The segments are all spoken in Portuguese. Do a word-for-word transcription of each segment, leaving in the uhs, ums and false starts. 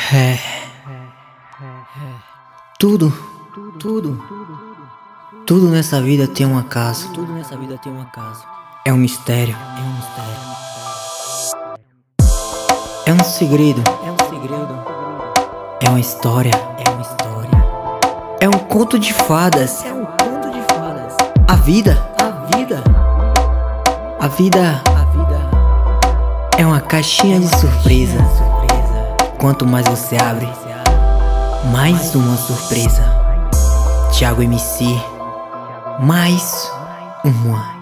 É. Tudo, tudo, tudo nessa vida tem um acaso. Tudo nessa vida tem um acaso. É um mistério. É um mistério. É um segredo. É um segredo. É uma história. É uma história. É um conto de fadas. É um conto de fadas. A vida, A vida. a vida A vida. é uma caixinha de surpresa. Surpresa. Quanto mais você abre, Você abre. mais uma surpresa. Thiago M C, mais uma.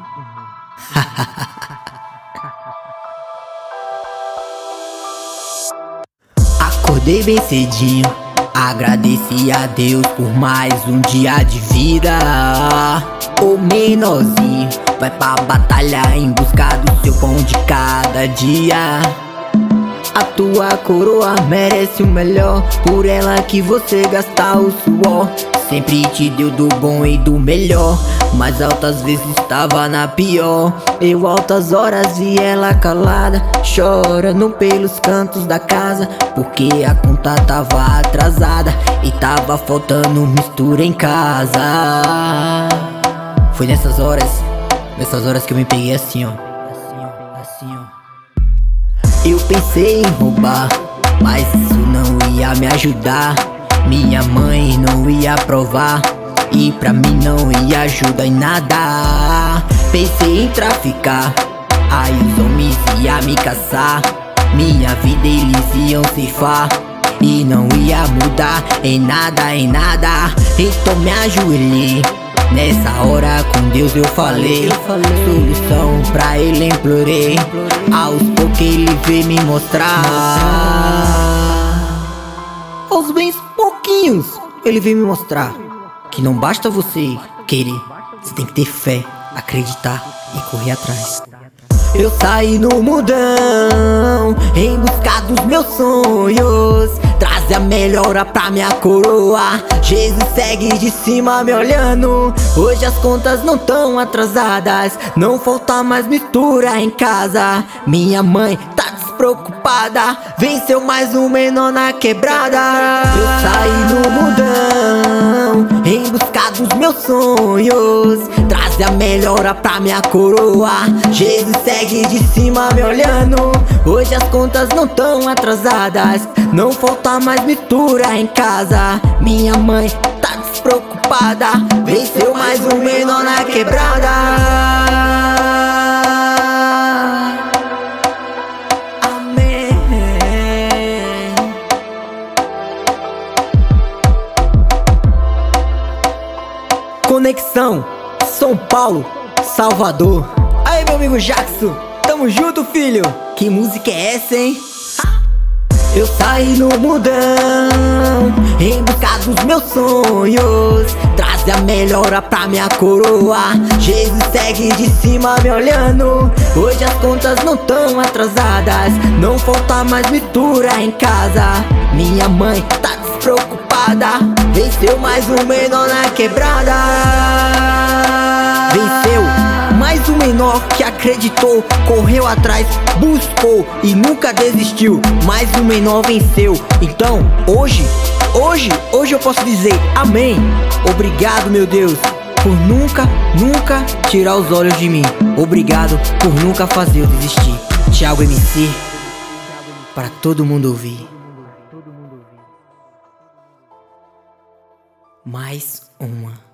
Acordei bem cedinho, agradeci a Deus por mais um dia de vida. O menorzinho vai pra batalha em busca do seu pão de cada dia. A tua coroa merece o melhor, por ela que você gasta o suor. Sempre te deu do bom e do melhor, mas altas vezes estava na pior. Eu altas horas vi ela calada, chorando pelos cantos da casa, porque a conta tava atrasada e tava faltando mistura em casa. Foi nessas horas, nessas horas que eu me peguei assim, ó. Assim, ó. Assim, ó. Eu pensei em roubar, mas isso não ia me ajudar. Minha mãe não ia aprovar, e pra mim não ia ajudar em nada. Pensei em traficar, aí os homens iam me caçar. Minha vida eles iam ceifar, e não ia mudar em nada, em nada. Então me ajoelhei, nessa hora com Deus eu falei, solução pra ele implorei. Aos poucos ele veio me mostrar, aos bem pouquinhos ele veio me mostrar que não basta você querer, você tem que ter fé, acreditar e correr atrás. Eu saí no mundão em busca dos meus sonhos, trazer a melhora pra minha coroa. Jesus segue de cima me olhando, hoje as contas não tão atrasadas, não falta mais mistura em casa. Minha mãe tá despreocupada, venceu mais um menor na quebrada. Eu saí no mundão em busca dos meus sonhos, trazer a melhora pra minha coroa. Jesus segue de cima me olhando, hoje as contas não tão atrasadas, não falta mais mistura em casa. Minha mãe tá despreocupada, venceu mais um menor na quebrada. Amém. Conexão São Paulo, Salvador. Aí, meu amigo Jackson, tamo junto, filho. Que música é essa, hein? Eu saí no mundão em busca dos meus sonhos, trazer a melhora pra minha coroa. Jesus segue de cima me olhando, hoje as contas não tão atrasadas, não falta mais mistura em casa. Minha mãe tá despreocupada, venceu mais um menor na quebrada. Venceu mais um menor que acreditou, correu atrás, buscou e nunca desistiu. Mais um menor venceu. Então, hoje, hoje, hoje eu posso dizer amém. Obrigado, meu Deus, por nunca, nunca tirar os olhos de mim. Obrigado por nunca fazer eu desistir. Thiago M C, para todo mundo ouvir. Mais uma.